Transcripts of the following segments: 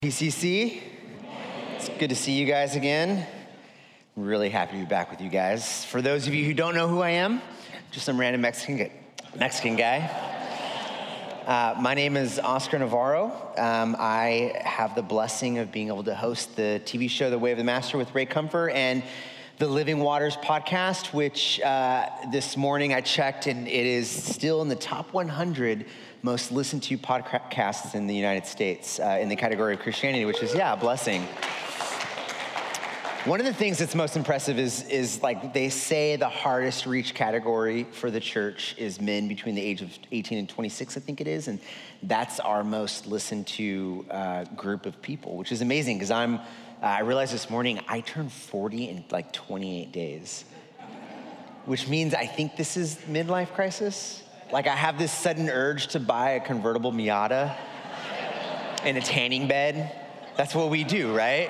PCC, it's good to see you guys again. I'm really happy to be back with you guys. For those of you who don't know who I am, just some random Mexican guy. My name is Oscar Navarro. I have the blessing of being able to host the TV show The Way of the Master with Ray Comfort and the Living Waters podcast, which this morning I checked, and it is still in the top 100 most listened to podcasts in the United States in the category of Christianity, which is, a blessing. One of the things that's most impressive is like they say the hardest reach category for the church is men between the age of 18 and 26, I think it is. And that's our most listened to group of people, which is amazing because I realized this morning I turned 40 in like 28 days, which means I think this is midlife crisis. Like I have this sudden urge to buy a convertible Miata and a tanning bed. That's what we do, right?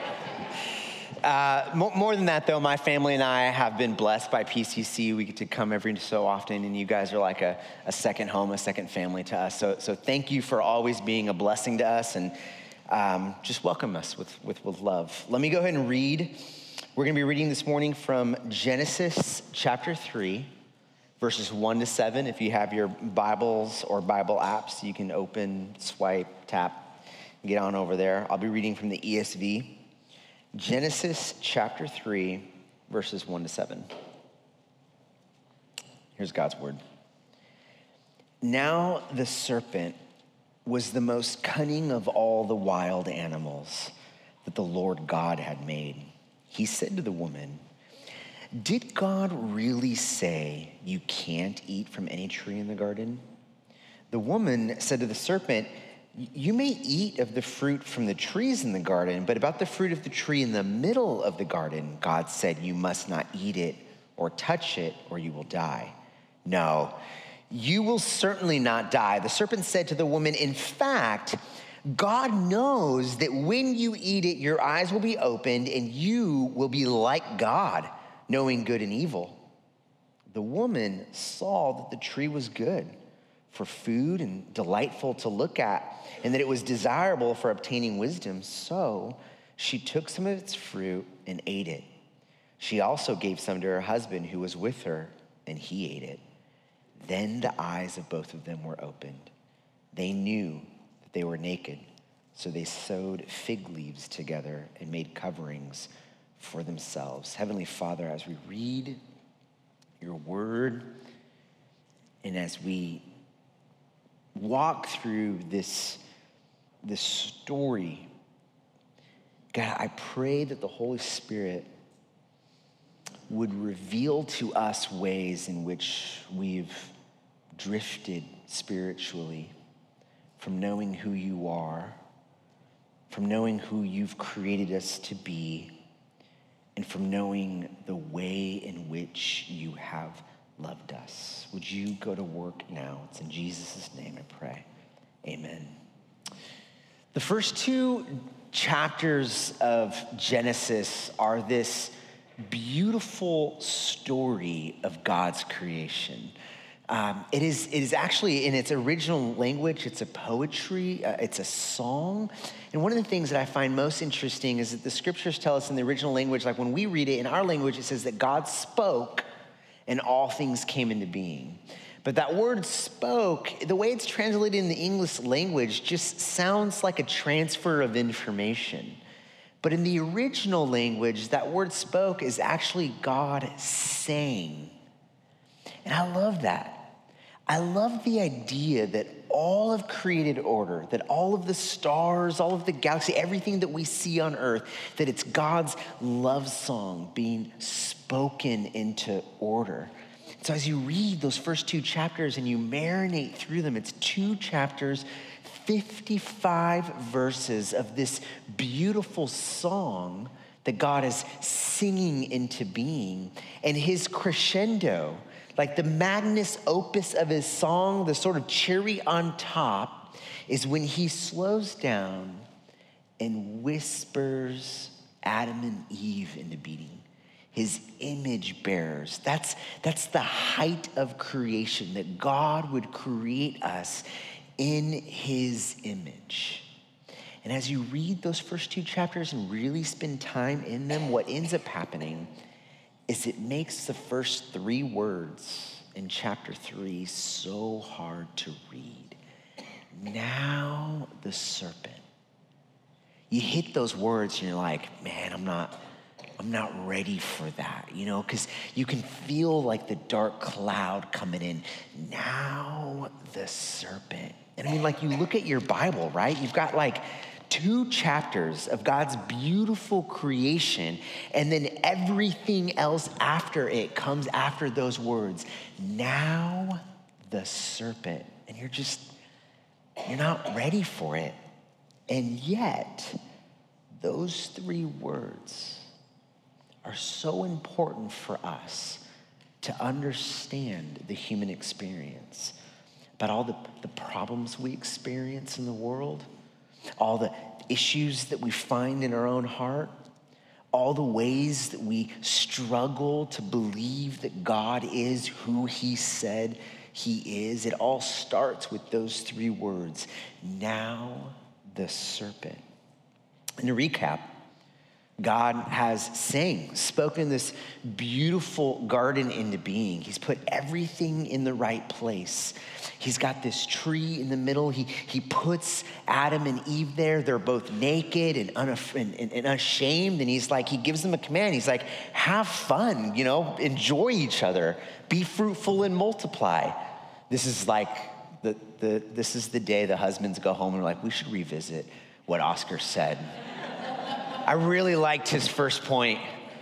More than that, though, my family and I have been blessed by PCC. We get to come every so often, and you guys are like a second home, a second family to us. So thank you for always being a blessing to us, and just welcome us with love. Let me go ahead and read. We're going to be reading this morning from Genesis chapter 3, verses 1 to 7. If you have your Bibles or Bible apps, you can open, swipe, tap, get on over there. I'll be reading from the ESV. Genesis chapter 3, verses 1 to 7. Here's God's word. Now the serpent was the most cunning of all the wild animals that the Lord God had made. He said to the woman, "Did God really say you can't eat from any tree in the garden?" The woman said to the serpent, "You may eat of the fruit from the trees in the garden, but about the fruit of the tree in the middle of the garden, God said you must not eat it or touch it or you will die." "No, you will certainly not die." The serpent said to the woman, "In fact, God knows that when you eat it, your eyes will be opened and you will be like God, knowing good and evil." The woman saw that the tree was good for food and delightful to look at, and that it was desirable for obtaining wisdom. So she took some of its fruit and ate it. She also gave some to her husband who was with her, and he ate it. Then the eyes of both of them were opened. They knew that they were naked, so they sewed fig leaves together and made coverings for themselves. Heavenly Father, as we read your word and as we walk through this story, God, I pray that the Holy Spirit would reveal to us ways in which we've drifted spiritually from knowing who you are, from knowing who you've created us to be, and from knowing the way in which you have loved us. Would you go to work now? It's in Jesus' name I pray. Amen. The first two chapters of Genesis are this beautiful story of God's creation. It is actually, in its original language, it's a poetry, it's a song. And one of the things that I find most interesting is that the scriptures tell us in the original language, like when we read it in our language, it says that God spoke and all things came into being. But that word spoke, the way it's translated in the English language just sounds like a transfer of information. But in the original language, that word spoke is actually God saying. And I love that. I love the idea that all of created order, that all of the stars, all of the galaxy, everything that we see on earth, that it's God's love song being spoken into order. So as you read those first two chapters and you marinate through them, it's 2 chapters, 55 verses of this beautiful song that God is singing into being. And his crescendo, like the magnus opus of his song, the sort of cherry on top, is when he slows down and whispers Adam and Eve into being. His image bearers. That's the height of creation, that God would create us in his image. And as you read those first 2 chapters and really spend time in them, what ends up happening is it makes the first 3 words in chapter 3 so hard to read. Now the serpent. You hit those words and you're like, man, I'm not ready for that, because you can feel like the dark cloud coming in. Now the serpent. And I mean, like, you look at your Bible, right? You've got like 2 chapters of God's beautiful creation, and then everything else after it comes after those words. Now the serpent. And you're not ready for it. And yet, those 3 words are so important for us to understand the human experience, about all the problems we experience in the world, all the issues that we find in our own heart, all the ways that we struggle to believe that God is who he said he is. It all starts with those 3 words, now the serpent. And to recap, God has spoken this beautiful garden into being. He's put everything in the right place. He's got this tree in the middle. He puts Adam and Eve there. They're both naked and unashamed. And he gives them a command. He's like, have fun, enjoy each other, be fruitful and multiply. This is like this is the day the husbands go home and are like, we should revisit what Oscar said. I really liked his first point.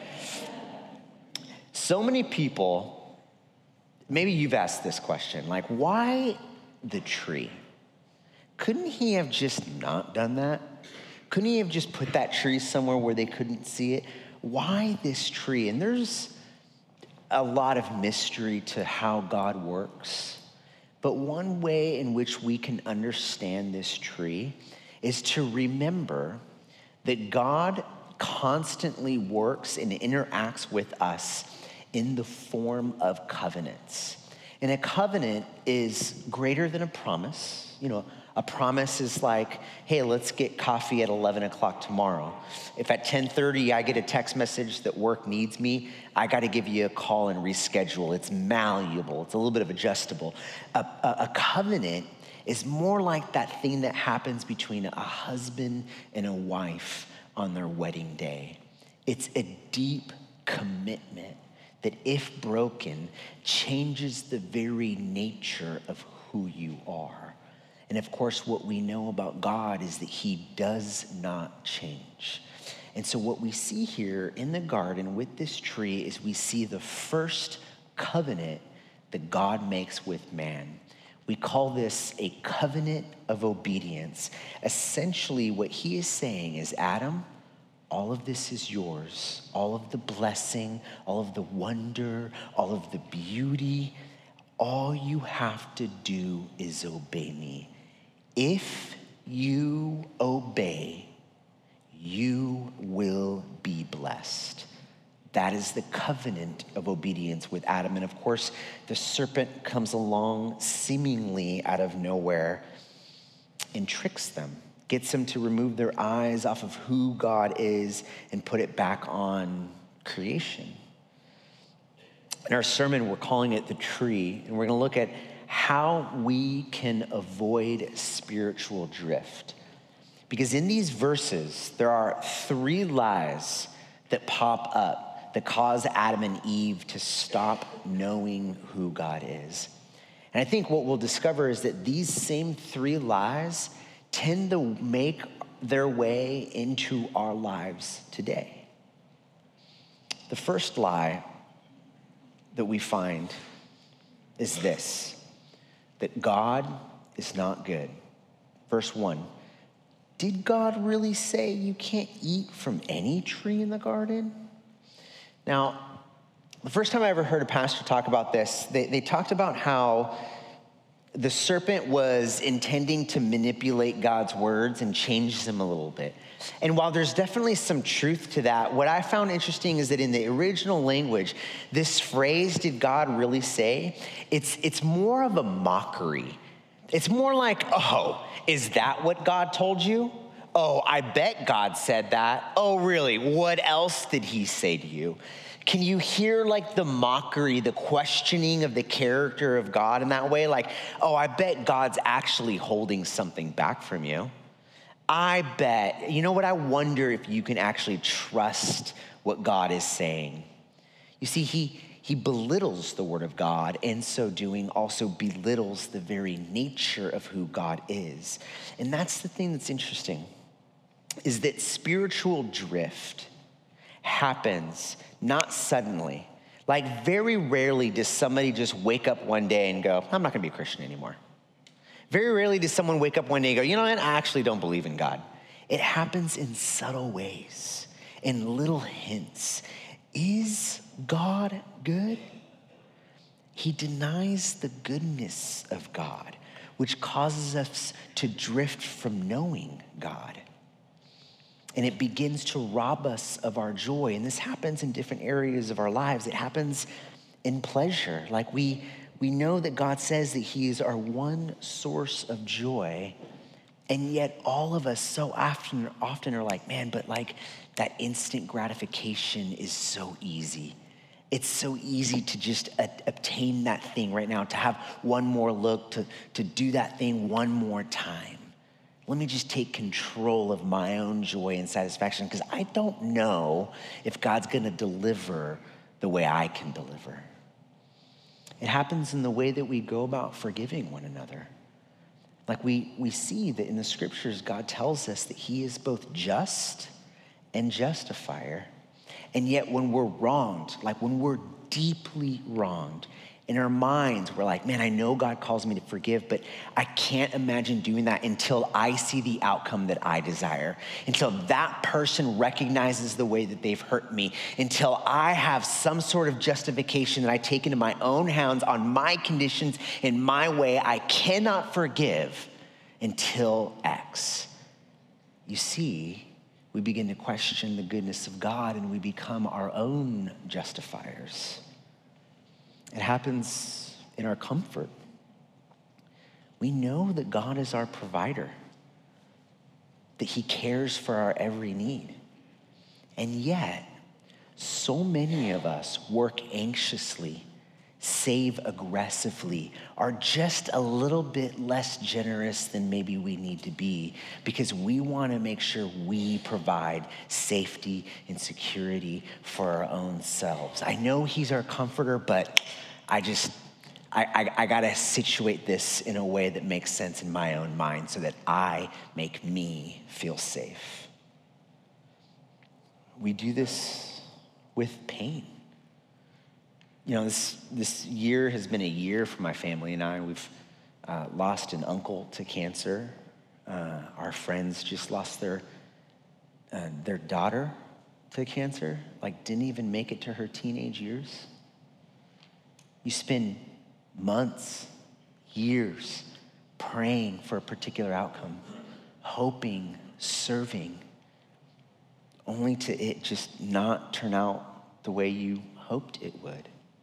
So many people, maybe you've asked this question, like, why the tree? Couldn't he have just not done that? Couldn't he have just put that tree somewhere where they couldn't see it? Why this tree? And there's a lot of mystery to how God works. But one way in which we can understand this tree is to remember that God constantly works and interacts with us in the form of covenants. And a covenant is greater than a promise. A promise is like, hey, let's get coffee at 11 o'clock tomorrow. If at 10:30 I get a text message that work needs me, I got to give you a call and reschedule. It's malleable. It's a little bit of adjustable. A covenant is more like that thing that happens between a husband and a wife on their wedding day. It's a deep commitment that, if broken, changes the very nature of who you are. And of course, what we know about God is that he does not change. And so what we see here in the garden with this tree is we see the first covenant that God makes with man. We call this a covenant of obedience. Essentially, what he is saying is, Adam, all of this is yours. All of the blessing, all of the wonder, all of the beauty. All you have to do is obey me. If you obey, you will be blessed. That is the covenant of obedience with Adam. And of course, the serpent comes along seemingly out of nowhere and tricks them, gets them to remove their eyes off of who God is and put it back on creation. In our sermon, we're calling it the tree, and we're going to look at how we can avoid spiritual drift. Because in these verses, there are 3 lies that pop up that cause Adam and Eve to stop knowing who God is. And I think what we'll discover is that these same 3 lies tend to make their way into our lives today. The first lie that we find is this, that God is not good. Verse 1, did God really say you can't eat from any tree in the garden? Now, the first time I ever heard a pastor talk about this, they talked about how the serpent was intending to manipulate God's words and change them a little bit. And while there's definitely some truth to that, what I found interesting is that in the original language, this phrase, did God really say? It's more of a mockery. It's more like, oh, is that what God told you? Oh, I bet God said that. Oh, really? What else did he say to you? Can you hear like the mockery, the questioning of the character of God in that way? Like, oh, I bet God's actually holding something back from you. I bet, you know what? I wonder if you can actually trust what God is saying. You see, he belittles the word of God, and so doing also belittles the very nature of who God is. And that's the thing that's interesting, is that spiritual drift happens not suddenly. Like very rarely does somebody just wake up one day and go, I'm not gonna be a Christian anymore. Very rarely does someone wake up one day and go, you know what, I actually don't believe in God. It happens in subtle ways, in little hints. Is God good? He denies the goodness of God, which causes us to drift from knowing God. And it begins to rob us of our joy. And this happens in different areas of our lives. It happens in pleasure. Like we know that God says that he is our one source of joy. And yet all of us so often are like, man, but like that instant gratification is so easy. It's so easy to just obtain that thing right now, to have one more look, to do that thing one more time. Let me just take control of my own joy and satisfaction, because I don't know if God's gonna deliver the way I can deliver. It happens in the way that we go about forgiving one another. Like we see that in the scriptures, God tells us that he is both just and justifier. And yet when we're wronged, like when we're deeply wronged, in our minds, we're like, man, I know God calls me to forgive, but I can't imagine doing that until I see the outcome that I desire, until that person recognizes the way that they've hurt me, until I have some sort of justification that I take into my own hands on my conditions in my way. I cannot forgive until X. You see, we begin to question the goodness of God and we become our own justifiers. It happens in our comfort. We know that God is our provider, that he cares for our every need. And yet, so many of us work anxiously, save aggressively, are just a little bit less generous than maybe we need to be, because we want to make sure we provide safety and security for our own selves. I know he's our comforter, but I gotta situate this in a way that makes sense in my own mind so that I make me feel safe. We do this with pain. You know, this year has been a year for my family and I. We've lost an uncle to cancer. Our friends just lost their daughter to cancer, like didn't even make it to her teenage years. You spend months, years praying for a particular outcome, hoping, serving, only to it just not turn out the way you hoped it would.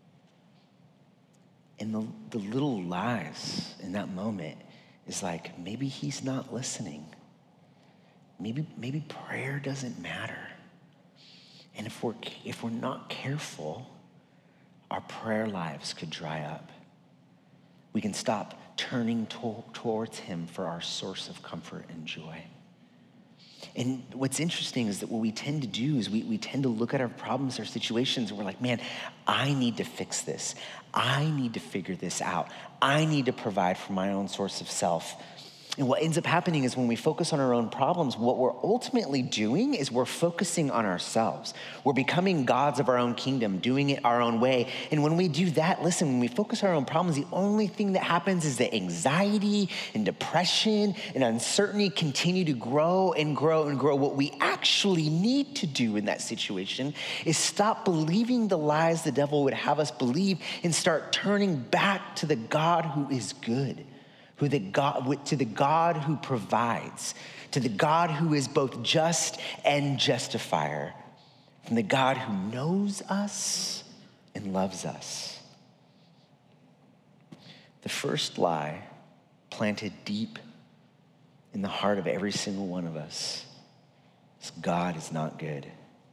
And the little lies in that moment is like, maybe he's not listening. Maybe prayer doesn't matter. And if we're not careful, our prayer lives could dry up. We can stop turning towards him for our source of comfort and joy. And what's interesting is that what we tend to do is we tend to look at our problems, our situations, and we're like, man, I need to fix this. I need to figure this out. I need to provide for my own source of self. And what ends up happening is when we focus on our own problems, what we're ultimately doing is we're focusing on ourselves. We're becoming gods of our own kingdom, doing it our own way. And when we do that, listen, when we focus on our own problems, the only thing that happens is that anxiety and depression and uncertainty continue to grow and grow and grow. What we actually need to do in that situation is stop believing the lies the devil would have us believe and start turning back to the God who is good. To the God who provides, to the God who is both just and justifier, from the God who knows us and loves us. The first lie, planted deep in the heart of every single one of us is God is not good.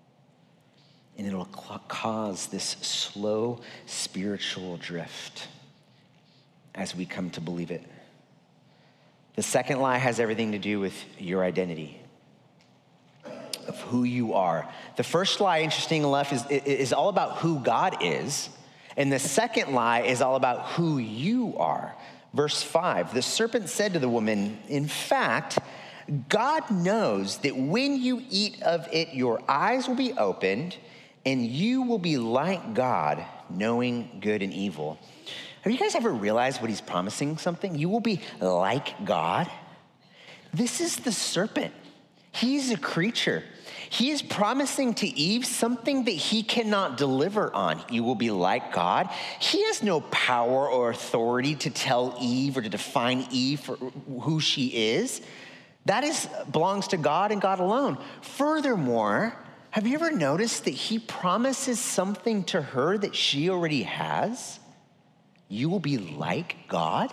And it'll cause this slow spiritual drift as we come to believe it. The second lie has everything to do with your identity, of who you are. The first lie, interesting enough, is all about who God is. And the second lie is all about who you are. Verse 5, the serpent said to the woman, in fact, God knows that when you eat of it, your eyes will be opened and you will be like God, knowing good and evil. Have you guys ever realized what he's promising something? You will be like God. This is the serpent. He's a creature. He is promising to Eve something that he cannot deliver on. You will be like God. He has no power or authority to tell Eve or to define Eve for who she is. That belongs to God and God alone. Furthermore, have you ever noticed that he promises something to her that she already has? You will be like God.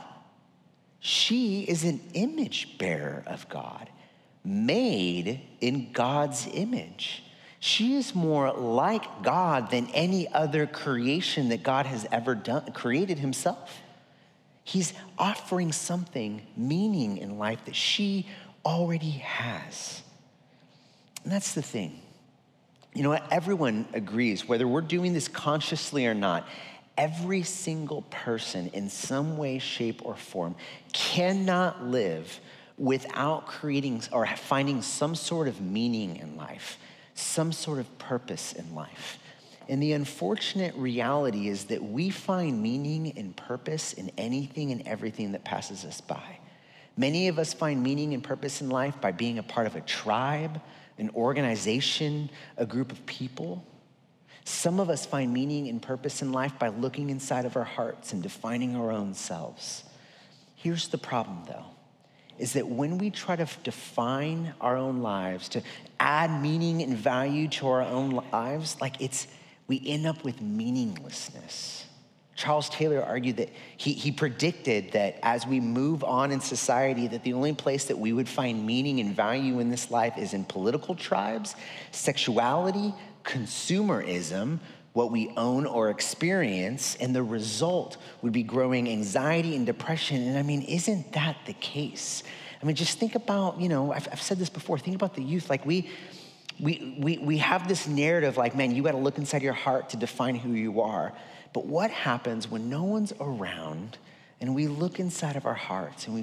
She is an image bearer of God, made in God's image. She is more like God than any other creation that God has ever created himself. He's offering something, meaning in life that she already has. And that's the thing. You know what? Everyone agrees, whether we're doing this consciously or not, every single person in some way, shape, or form cannot live without creating or finding some sort of meaning in life, some sort of purpose in life. And the unfortunate reality is that we find meaning and purpose in anything and everything that passes us by. Many of us find meaning and purpose in life by being a part of a tribe, an organization, a group of people. Some of us find meaning and purpose in life by looking inside of our hearts and defining our own selves. Here's the problem, though, is that when we try to define our own lives, to add meaning and value to our own lives, we end up with meaninglessness. Charles Taylor argued that he predicted that as we move on in society, that the only place that we would find meaning and value in this life is in political tribes, sexuality, consumerism, what we own or experience, and the result would be growing anxiety and depression. And I mean, isn't that the case? I mean, just think about, I've said this before, think about the youth. Like we have this narrative like, man, you got to look inside your heart to define who you are. But what happens when no one's around and we look inside of our hearts and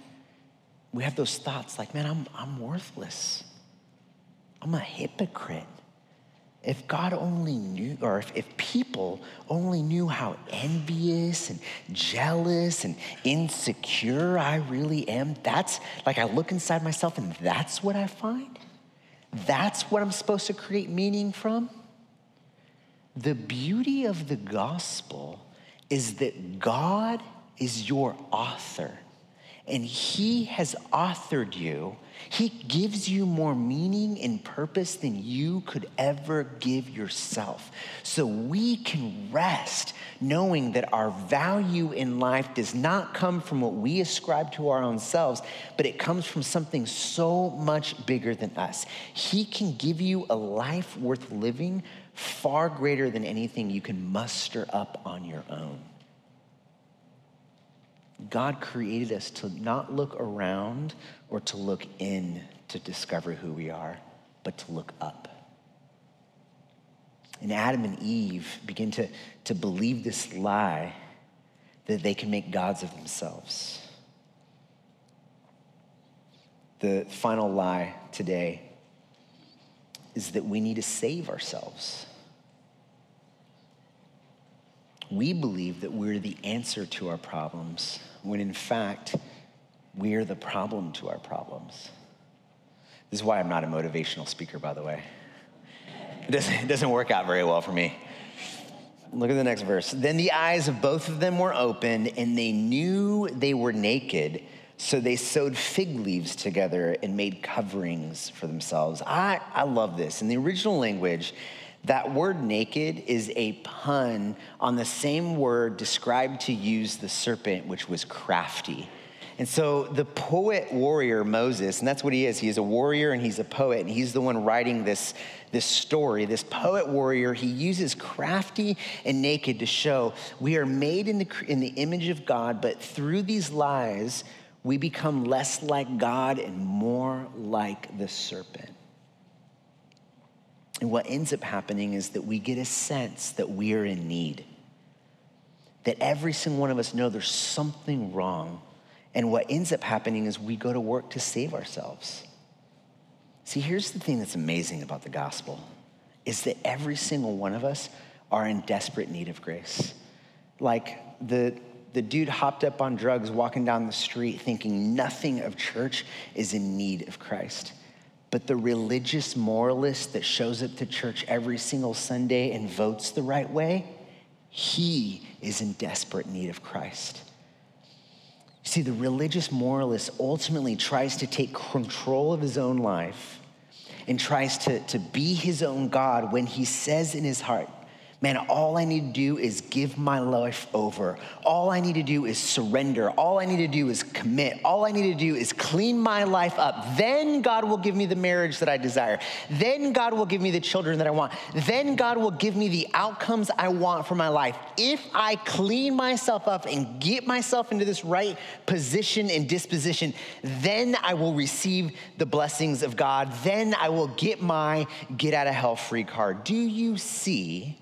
we have those thoughts like, man, I'm worthless. I'm a hypocrite. If God only knew, or if people only knew how envious and jealous and insecure I really am, that's like I look inside myself and that's what I find. That's what I'm supposed to create meaning from. The beauty of the gospel is that God is your author, and he has authored you. He gives you more meaning and purpose than you could ever give yourself. So we can rest knowing that our value in life does not come from what we ascribe to our own selves, but it comes from something so much bigger than us. He can give you a life worth living far greater than anything you can muster up on your own. God created us to not look around or to look in to discover who we are, but to look up. And Adam and Eve begin to believe this lie that they can make gods of themselves. The final lie today is that we need to save ourselves. We believe that we're the answer to our problems, when in fact, we're the problem to our problems. This is why I'm not a motivational speaker, by the way. It doesn't work out very well for me. Look at the next verse. Then the eyes of both of them were opened, and they knew they were naked, so they sewed fig leaves together and made coverings for themselves. I love this. In the original language, that word naked is a pun on the same word described to use the serpent, which was crafty. And so the poet warrior Moses, and that's what he is. He is a warrior and he's a poet, and he's the one writing this story. This poet warrior, he uses crafty and naked to show we are made in the image of God, but through these lies, we become less like God and more like the serpent. And what ends up happening is that we get a sense that we are in need, that every single one of us know there's something wrong. And what ends up happening is we go to work to save ourselves. See, here's the thing that's amazing about the gospel, is that every single one of us are in desperate need of grace. Like the dude hopped up on drugs walking down the street thinking nothing of church is in need of Christ. But the religious moralist that shows up to church every single Sunday and votes the right way, he is in desperate need of Christ. See, the religious moralist ultimately tries to take control of his own life and tries to be his own God when he says in his heart, man, all I need to do is give my life over. All I need to do is surrender. All I need to do is commit. All I need to do is clean my life up. Then God will give me the marriage that I desire. Then God will give me the children that I want. Then God will give me the outcomes I want for my life. If I clean myself up and get myself into this right position and disposition, then I will receive the blessings of God. Then I will get my get out of hell free card. Do you see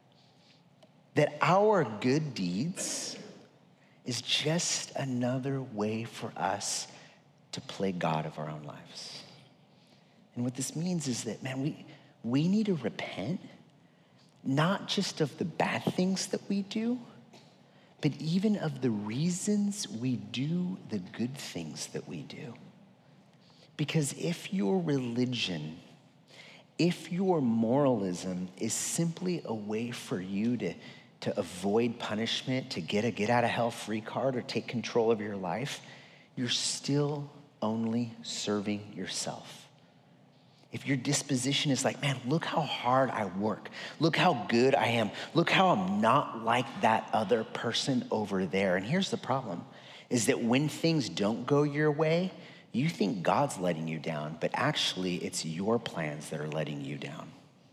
that our good deeds is just another way for us to play God of our own lives? And what this means is that, man, we need to repent, not just of the bad things that we do, but even of the reasons we do the good things that we do. Because if your religion, if your moralism is simply a way for you to avoid punishment, to get a get out of hell free card or take control of your life, you're still only serving yourself. If your disposition is like, man, look how hard I work. Look how good I am. Look how I'm not like that other person over there. And here's the problem, is that when things don't go your way, you think God's letting you down, but actually it's your plans that are letting you down.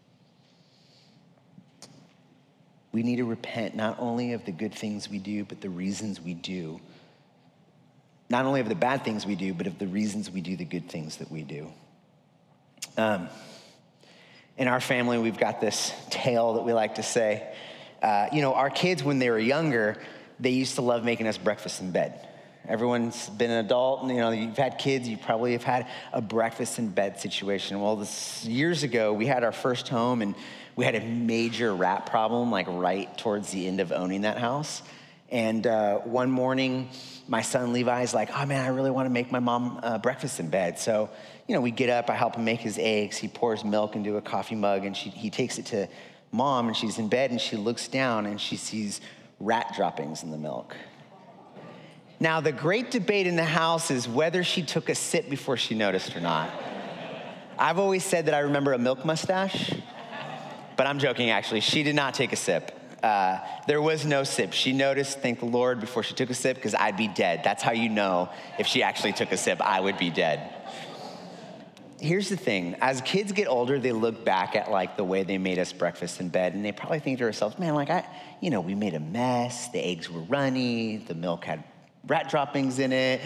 We need to repent not only of the good things we do, but the reasons we do. Not only of the bad things we do, but of the reasons we do the good things that we do. In our family, we've got this tale that we like to say. Our kids, when they were younger, they used to love making us breakfast in bed. Everyone's been an adult, and you've had kids, you probably have had a breakfast in bed situation. Well, years ago, we had our first home, and we had a major rat problem, like right towards the end of owning that house. And one morning, my son Levi's like, oh man, I really want to make my mom breakfast in bed. So, we get up, I help him make his eggs. He pours milk into a coffee mug, and he takes it to mom, and she's in bed, and she looks down, and she sees rat droppings in the milk. Now, the great debate in the house is whether she took a sip before she noticed or not. I've always said that I remember a milk mustache, but I'm joking, actually. She did not take a sip. There was no sip. She noticed, thank the Lord, before she took a sip, because I'd be dead. That's how you know if she actually took a sip, I would be dead. Here's the thing. As kids get older, they look back at like the way they made us breakfast in bed, and they probably think to themselves, man, we made a mess. The eggs were runny. The milk had rat droppings in it.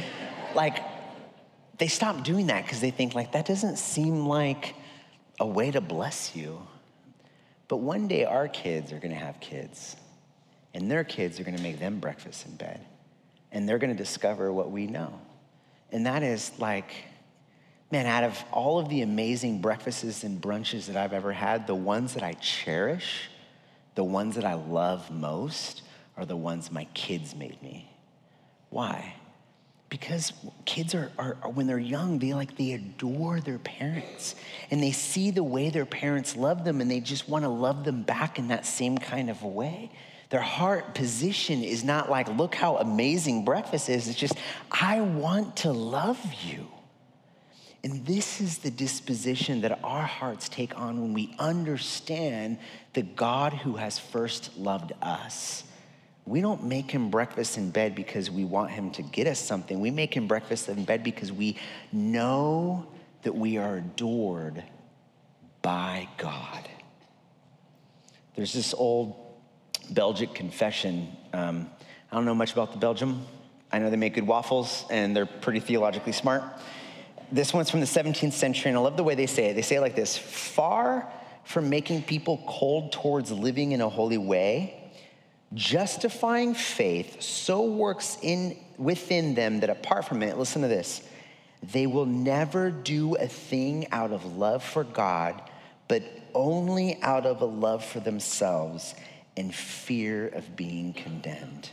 They stop doing that because they think that doesn't seem like a way to bless you. But one day our kids are gonna have kids, and their kids are gonna make them breakfast in bed, and they're gonna discover what we know. And that is man, out of all of the amazing breakfasts and brunches that I've ever had, the ones that I cherish, the ones that I love most, are the ones my kids made me. Why? Because kids are when they're young, they adore their parents, and they see the way their parents love them, and they just want to love them back in that same kind of a way. Their heart position is not like, look how amazing breakfast is. It's just, I want to love you. And this is the disposition that our hearts take on when we understand the God who has first loved us. We don't make him breakfast in bed because we want him to get us something. We make him breakfast in bed because we know that we are adored by God. There's this old Belgic confession. I don't know much about the Belgium. I know they make good waffles and they're pretty theologically smart. This one's from the 17th century, and I love the way they say it. They say it like this: far from making people cold towards living in a holy way, justifying faith so works within them that apart from it, listen to this, they will never do a thing out of love for God, but only out of a love for themselves and fear of being condemned.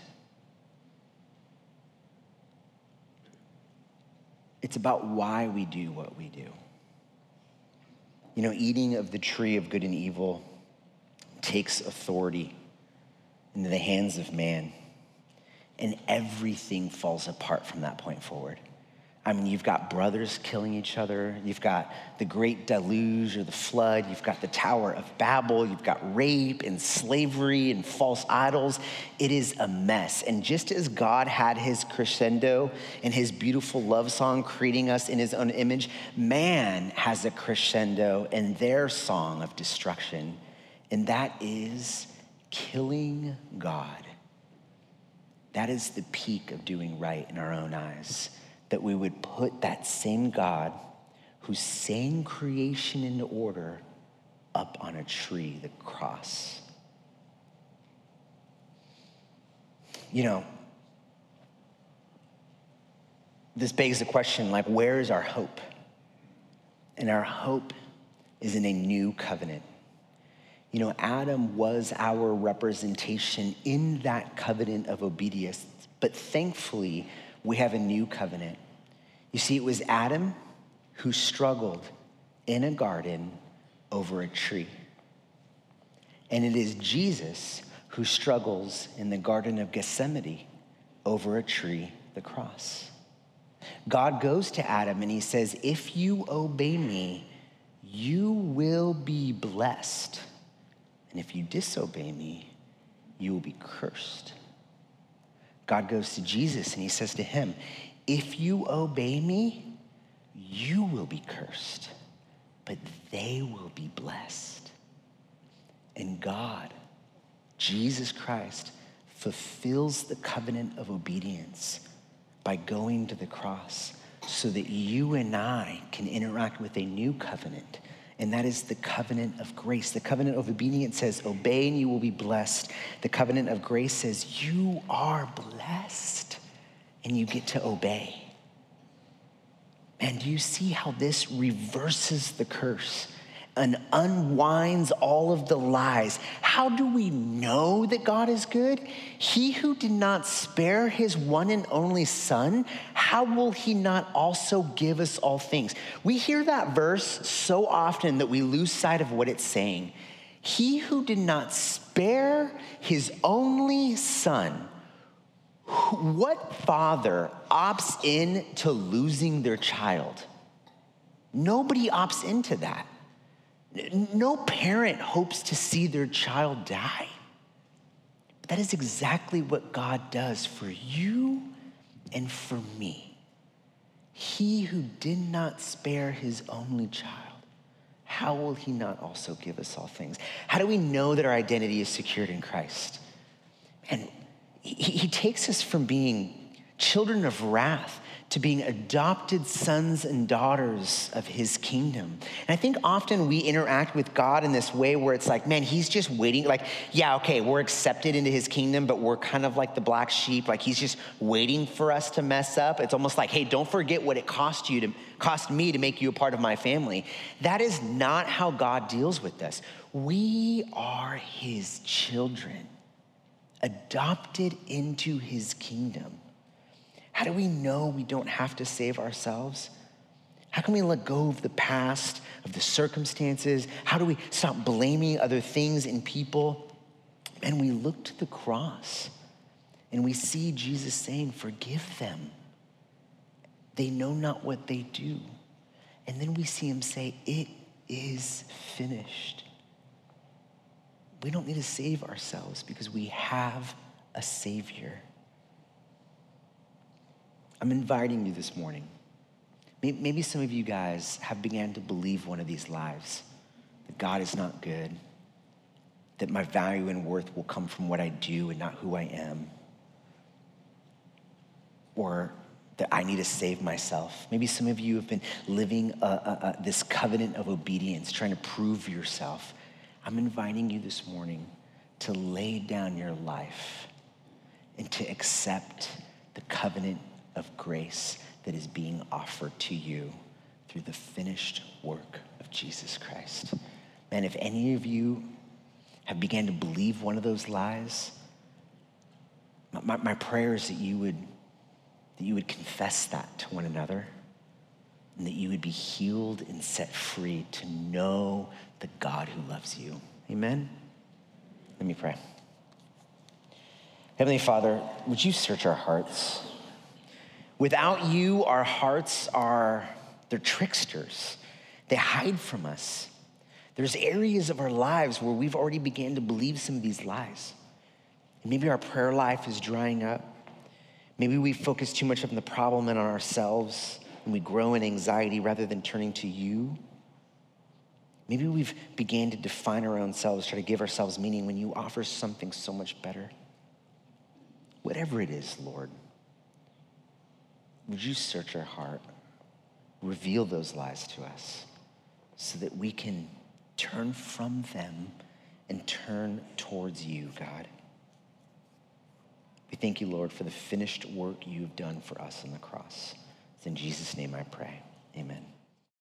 It's about why we do what we do. You know, eating of the tree of good and evil takes authority into the hands of man, and everything falls apart from that point forward. I mean, you've got brothers killing each other. You've got the great deluge or the flood. You've got the Tower of Babel. You've got rape and slavery and false idols. It is a mess. And just as God had his crescendo and his beautiful love song creating us in his own image, man has a crescendo in their song of destruction. And that is killing God. That is the peak of doing right in our own eyes. That we would put that same God who's saying creation into order up on a tree, the cross. You know, this begs the question, like, where is our hope? And our hope is in a new covenant. You know, Adam was our representation in that covenant of obedience, but thankfully, we have a new covenant. You see, it was Adam who struggled in a garden over a tree. And it is Jesus who struggles in the Garden of Gethsemane over a tree, the cross. God goes to Adam and he says, if you obey me, you will be blessed. And if you disobey me, you will be cursed. God goes to Jesus and he says to him, if you obey me, you will be cursed, but they will be blessed. And God, Jesus Christ, fulfills the covenant of obedience by going to the cross so that you and I can interact with a new covenant. And that is the covenant of grace. The covenant of obedience says, obey and you will be blessed. The covenant of grace says, you are blessed and you get to obey. And do you see how this reverses the curse and unwinds all of the lies? How do we know that God is good? He who did not spare his one and only son, how will he not also give us all things? We hear that verse so often that we lose sight of what it's saying. He who did not spare his only son. What father opts in to losing their child? Nobody opts into that. No parent hopes to see their child die. But that is exactly what God does for you and for me. He who did not spare his only child, how will he not also give us all things? How do we know that our identity is secured in Christ? And he takes us from being children of wrath to being adopted sons and daughters of his kingdom. And I think often we interact with God in this way where it's like, man, he's just waiting. Like, yeah, okay, we're accepted into his kingdom, but we're kind of like the black sheep. Like he's just waiting for us to mess up. It's almost like, hey, don't forget what it cost me to make you a part of my family. That is not how God deals with us. We are his children, adopted into his kingdom. How do we know we don't have to save ourselves? How can we let go of the past, of the circumstances? How do we stop blaming other things and people? And we look to the cross and we see Jesus saying, forgive them. They know not what they do. And then we see him say, it is finished. We don't need to save ourselves because we have a Savior. I'm inviting you this morning. Maybe some of you guys have began to believe one of these lies, that God is not good, that my value and worth will come from what I do and not who I am, or that I need to save myself. Maybe some of you have been living this covenant of obedience, trying to prove yourself. I'm inviting you this morning to lay down your life and to accept the covenant of grace that is being offered to you through the finished work of Jesus Christ. Man, if any of you have begun to believe one of those lies, my prayer is that you would confess that to one another, and that you would be healed and set free to know the God who loves you. Amen? Let me pray. Heavenly Father, would you search our hearts? Without you, our hearts they're tricksters. They hide from us. There's areas of our lives where we've already began to believe some of these lies. And maybe our prayer life is drying up. Maybe we focus too much on the problem and on ourselves, and we grow in anxiety rather than turning to you. Maybe we've began to define our own selves, try to give ourselves meaning when you offer something so much better. Whatever it is, Lord, would you search our heart, reveal those lies to us so that we can turn from them and turn towards you, God. We thank you, Lord, for the finished work you've done for us on the cross. It's in Jesus' name I pray. Amen.